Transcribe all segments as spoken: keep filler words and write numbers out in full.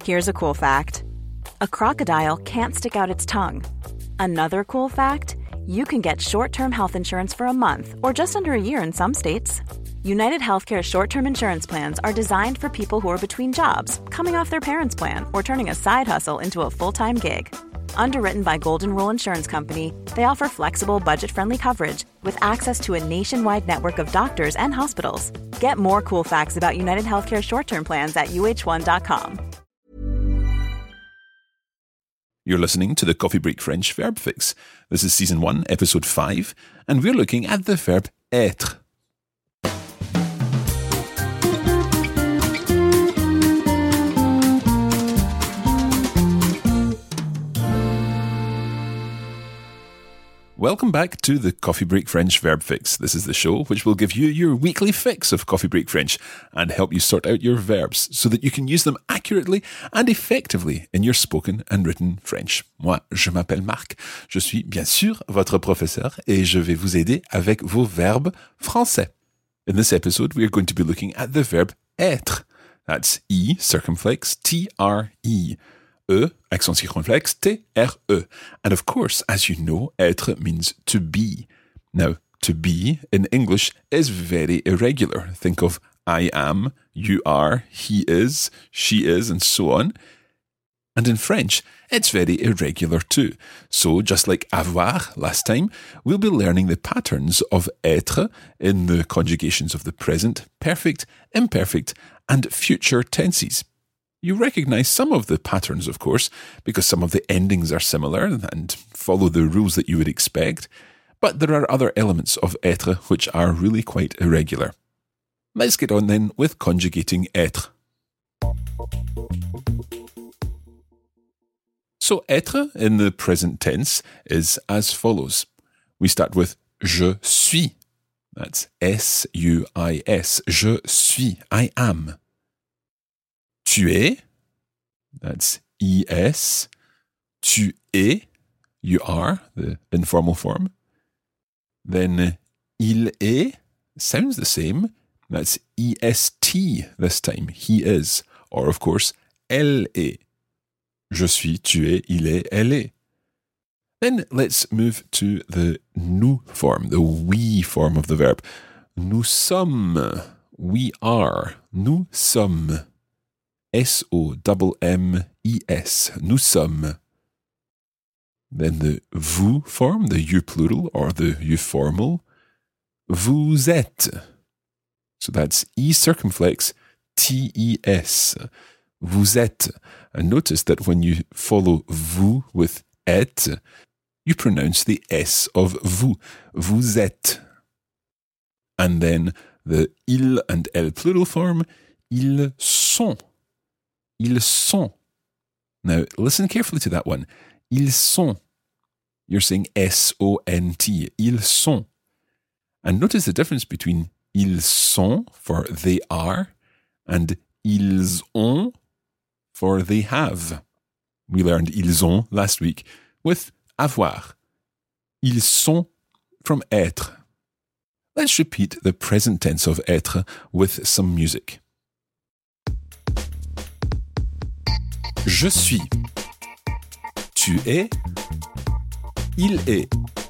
Here's a cool fact. A crocodile can't stick out its tongue. Another cool fact, you can get short-term health insurance for a month or just under a year in some states. United Healthcare short-term insurance plans are designed for people who are between jobs, coming off their parents' plan, or turning a side hustle into a full-time gig. Underwritten by Golden Rule Insurance Company, they offer flexible, budget-friendly coverage with access to a nationwide network of doctors and hospitals. Get more cool facts about United Healthcare short-term plans at U H one dot com. You're listening to the Coffee Break French Verb Fix. This is Season one, Episode five, and we're looking at the verb être. Welcome back to the Coffee Break French Verb Fix. This is the show which will give you your weekly fix of Coffee Break French and help you sort out your verbs so that you can use them accurately and effectively in your spoken and written French. Moi, je m'appelle Marc. Je suis bien sûr votre professeur et je vais vous aider avec vos verbes français. In this episode, we are going to be looking at the verb être. That's E, circumflex, T R E. E, accent circonflexe, T R E. And of course, as you know, être means to be. Now, to be in English is very irregular. Think of I am, you are, he is, she is, and so on. And in French, it's very irregular too. So just like avoir last time, we'll be learning the patterns of être in the conjugations of the present, perfect, imperfect, and future tenses. You recognize some of the patterns, of course, because some of the endings are similar and follow the rules that you would expect, but there are other elements of être which are really quite irregular. Let's get on then with conjugating être. So être in the present tense is as follows. We start with je suis. That's S U I S. Je suis. I am. Tu es, that's E S. Tu es, you are, the informal form. Then il est, sounds the same. That's E S T this time, he is. Or of course, elle est. Je suis, tu es, il est, elle est. Then let's move to the nous form, the we form of the verb. Nous sommes, we are, nous sommes. S O M M E S, nous sommes. Then the vous form, the you plural or the you formal, vous êtes. So that's E circumflex, T E S, vous êtes. And notice that when you follow vous with êtes, you pronounce the S of vous, vous êtes. And then the il and elle plural form, ils sont. Ils sont. Now, listen carefully to that one. Ils sont. You're saying S O N T. Ils sont. And notice the difference between ils sont for they are and ils ont for they have. We learned ils ont last week with avoir. Ils sont from être. Let's repeat the present tense of être with some music. Je suis. Tu es. Il est.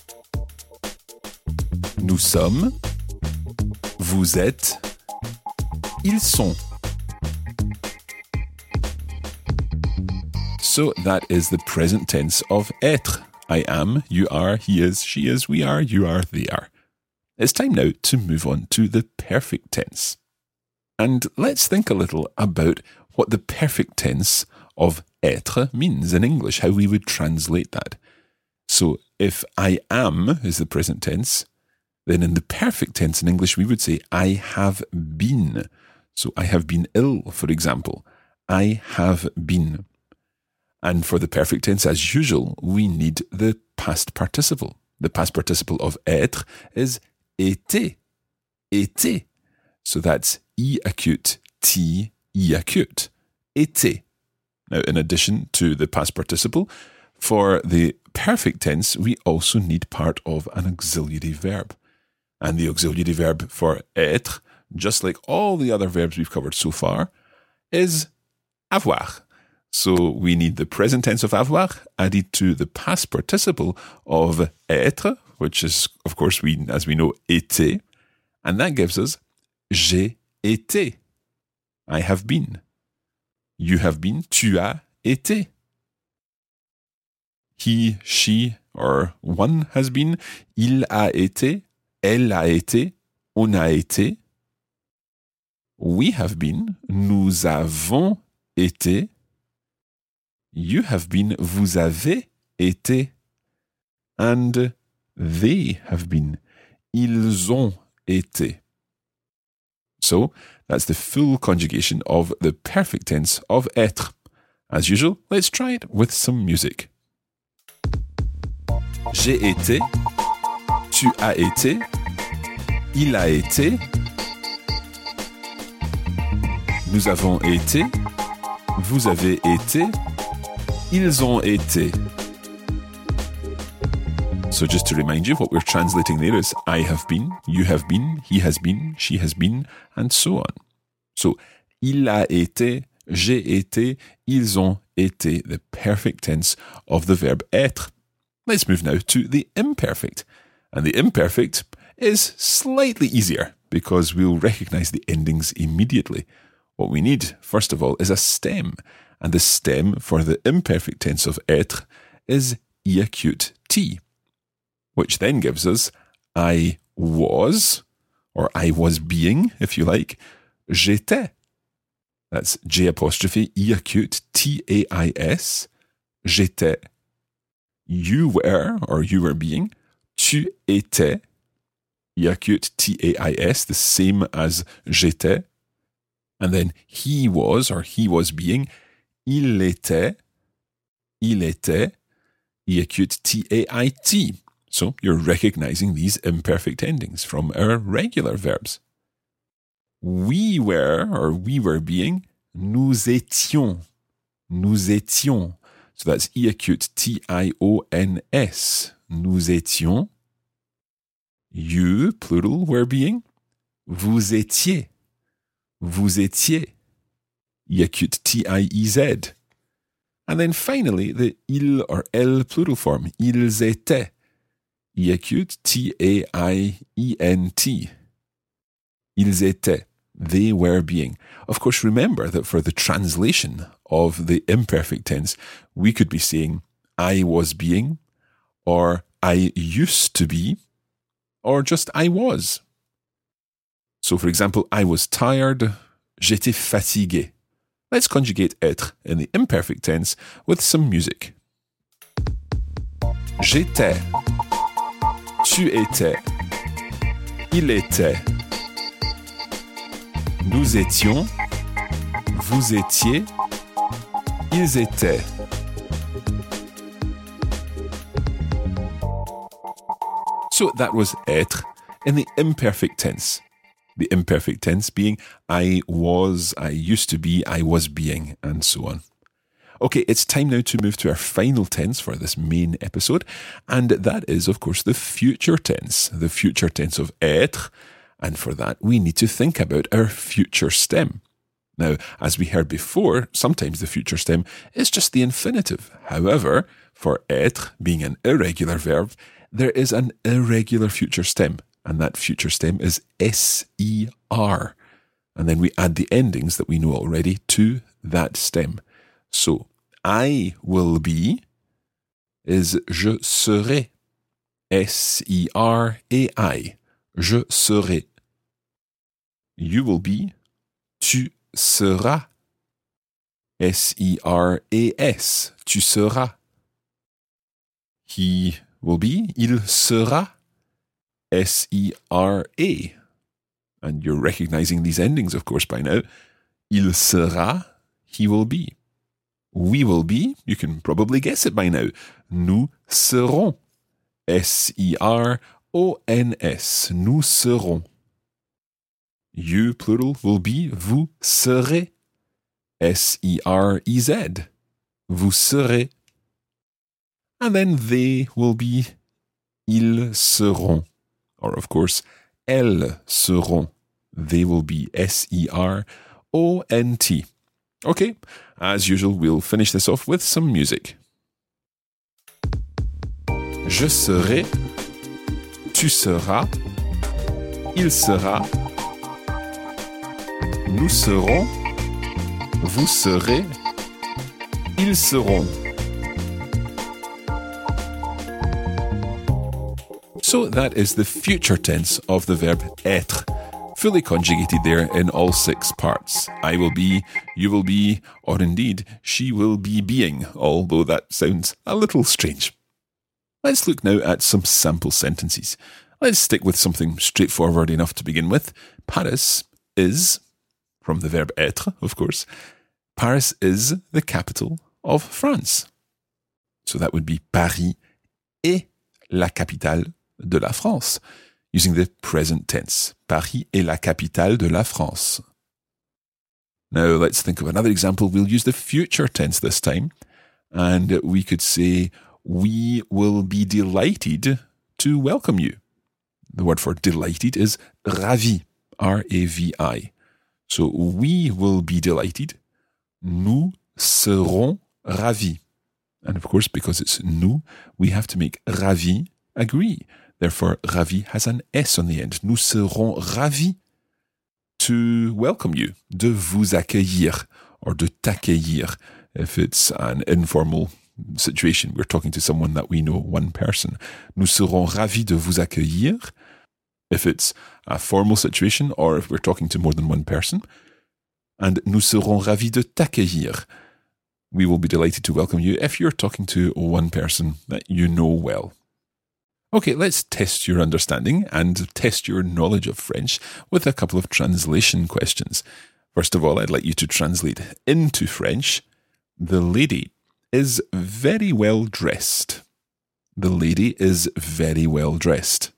Nous sommes. Vous êtes. Ils sont. So that is the present tense of être. I am, you are, he is, she is, we are, you are, they are. It's time now to move on to the perfect tense. And let's think a little about what the perfect tense of être means in English, how we would translate that. So if I am is the present tense, then in the perfect tense in English we would say I have been. So I have been ill, for example. I have been. And for the perfect tense, as usual, we need the past participle. The past participle of être is été. Été. So that's E acute, T, E acute. Été. Now, in addition to the past participle, for the perfect tense, we also need part of an auxiliary verb. And the auxiliary verb for être, just like all the other verbs we've covered so far, is avoir. So we need the present tense of avoir added to the past participle of être, which is, of course, we, as we know, été. And that gives us j'ai été. I have been. You have been. Tu as été. He, she, or one has been. Il a été. Elle a été. On a été. We have been. Nous avons été. You have been. Vous avez été. And they have been. Ils ont été. So, that's the full conjugation of the perfect tense of être. As usual, let's try it with some music. J'ai été, tu as été, il a été, nous avons été, vous avez été, ils ont été. So just to remind you, what we're translating there is I have been, you have been, he has been, she has been, and so on. So, il a été, j'ai été, ils ont été, the perfect tense of the verb être. Let's move now to the imperfect. And the imperfect is slightly easier because we'll recognize the endings immediately. What we need, first of all, is a stem. And the stem for the imperfect tense of être is I acute T, which then gives us I was, or I was being, if you like, j'étais. That's J apostrophe I acute T A I S, j'étais. You were, or you were being, tu étais, I acute T A I S, the same as j'étais. And then he was, or he was being, il était, il était, I acute T A I T. So you're recognizing these imperfect endings from our regular verbs. We were, or we were being, nous étions, nous étions. So that's I acute T I O N S, nous étions. You, plural, were being, vous étiez, vous étiez. I acute T I E Z. And then finally, the il or elle plural form, ils étaient. I acute T A I E N T. Ils étaient. They were being. Of course, remember that for the translation of the imperfect tense, we could be saying, I was being, or I used to be, or just I was. So, for example, I was tired, j'étais fatigué. Let's conjugate être in the imperfect tense with some music. J'étais. Tu étais, il était, nous étions, vous étiez, ils étaient. So that was être in the imperfect tense. The imperfect tense being I was, I used to be, I was being, and so on. Okay, it's time now to move to our final tense for this main episode, and that is, of course, the future tense, the future tense of être, and for that we need to think about our future stem. Now, as we heard before, sometimes the future stem is just the infinitive. However, for être, being an irregular verb, there is an irregular future stem, and that future stem is S E R. And then we add the endings that we know already to that stem. So, I will be is je serai. S E R A I. Je serai. You will be. Tu seras. S E R A S. Tu seras. He will be. Il sera. S E R A. And you're recognizing these endings, of course, by now. Il sera. He will be. We will be, you can probably guess it by now. Nous serons. S E R O N S. Nous serons. You, plural, will be. Vous serez. S E R E Z. Vous serez. And then they will be. Ils seront. Or, of course, elles seront. They will be. S E R O N T. Okay, as usual, we'll finish this off with some music. Je serai, tu seras, il sera, nous serons, vous serez, ils seront. So that is the future tense of the verb être, fully conjugated there in all six parts. I will be, you will be, or indeed, she will be being, although that sounds a little strange. Let's look now at some sample sentences. Let's stick with something straightforward enough to begin with. Paris is, from the verb être, of course, Paris is the capital of France. So that would be Paris est la capitale de la France, using the present tense. Paris est la capitale de la France. Now let's think of another example. We'll use the future tense this time, and we could say, we will be delighted to welcome you. The word for delighted is ravi, R A V I. So we will be delighted. Nous serons ravis. And of course, because it's nous, we have to make ravi agree. Therefore, ravi has an S on the end. Nous serons ravis to welcome you, de vous accueillir, or de t'accueillir, if it's an informal situation. We're talking to someone that we know, one person. Nous serons ravis de vous accueillir, if it's a formal situation, or if we're talking to more than one person. And nous serons ravis de t'accueillir. We will be delighted to welcome you if you're talking to one person that you know well. Okay, let's test your understanding and test your knowledge of French with a couple of translation questions. First of all, I'd like you to translate into French. The lady is very well dressed. The lady is very well dressed.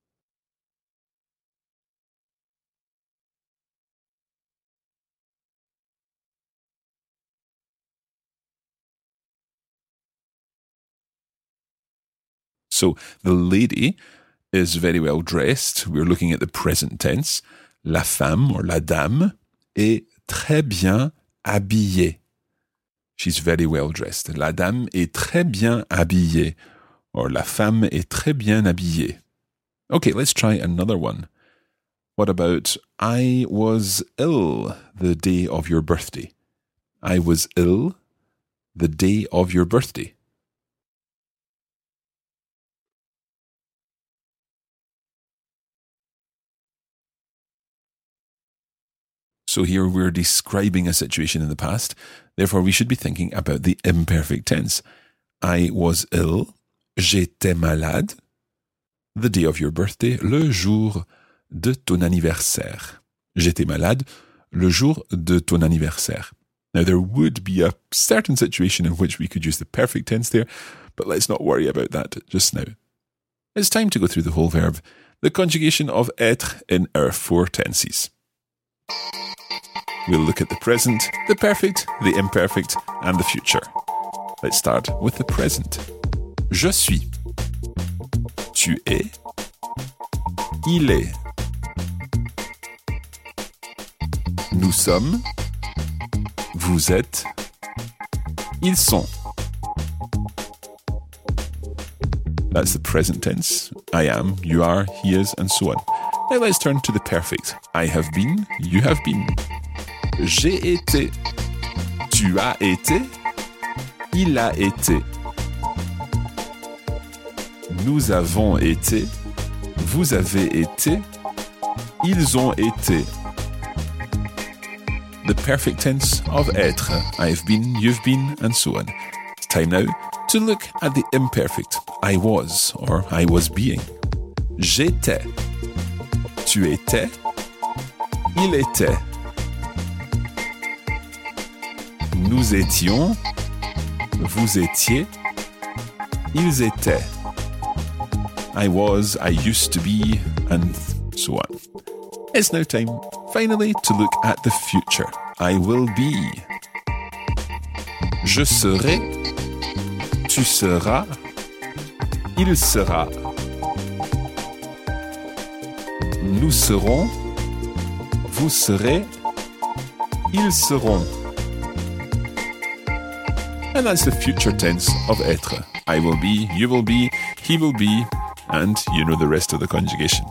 So the lady is very well dressed. We're looking at the present tense. La femme or la dame est très bien habillée. She's very well dressed. La dame est très bien habillée. Or la femme est très bien habillée. Okay, let's try another one. What about I was ill the day of your birthday? I was ill the day of your birthday. So here we're describing a situation in the past. Therefore, we should be thinking about the imperfect tense. I was ill, j'étais malade, the day of your birthday, le jour de ton anniversaire. J'étais malade, le jour de ton anniversaire. Now, there would be a certain situation in which we could use the perfect tense there, but let's not worry about that just now. It's time to go through the whole verb, the conjugation of être in our four tenses. We'll look at the present, the perfect, the imperfect, and the future. Let's start with the present. Je suis. Tu es. Il est. Nous sommes. Vous êtes. Ils sont. That's the present tense. I am, you are, he is, and so on. Now let's turn to the perfect. I have been, you have been. J'ai été. Tu as été. Il a été. Nous avons été. Vous avez été. Ils ont été. The perfect tense of être. I have been, you've been, and so on. It's time now to look at the imperfect. I was, or I was being. J'étais. Tu étais. Il était. Nous étions. Vous étiez. Ils étaient. I was, I used to be, and so on. It's now time, finally, to look at the future. I will be. Je serai. Tu seras. Il sera. Nous serons. Vous serez. Ils seront. and that's the future tense of être. I will be, you will be, he will be, and you know the rest of the conjugation.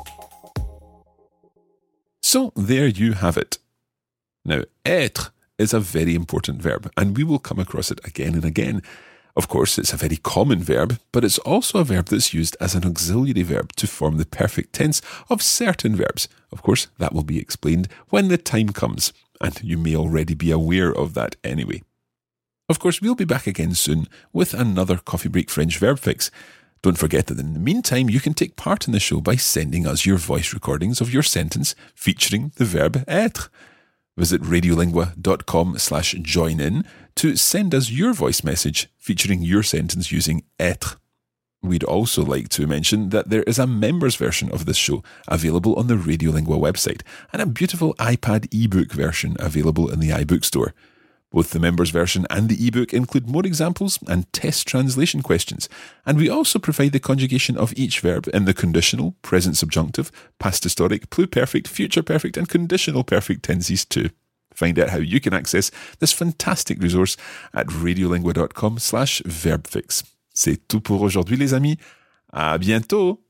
So there you have it. Now, être is a very important verb, and we will come across it again and again. Of course, it's a very common verb, but it's also a verb that's used as an auxiliary verb to form the perfect tense of certain verbs. Of course, that will be explained when the time comes, and you may already be aware of that anyway. Of course, we'll be back again soon with another Coffee Break French Verb Fix. Don't forget that in the meantime, you can take part in the show by sending us your voice recordings of your sentence featuring the verb être. Visit radiolingua.com slash join in to send us your voice message featuring your sentence using être. We'd also like to mention that there is a members version of this show available on the Radiolingua website and a beautiful iPad ebook version available in the iBook store. Both the members version and the ebook include more examples and test translation questions, and we also provide the conjugation of each verb in the conditional, present subjunctive, past historic, pluperfect, future perfect, and conditional perfect tenses too. Find out how you can access this fantastic resource at radiolingua.com slash verbfix. C'est tout pour aujourd'hui les amis. À bientôt!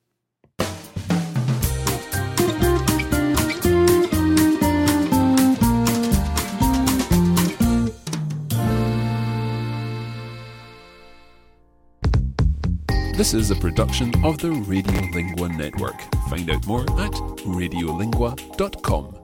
This is a production of the Radiolingua Network. Find out more at radiolingua dot com.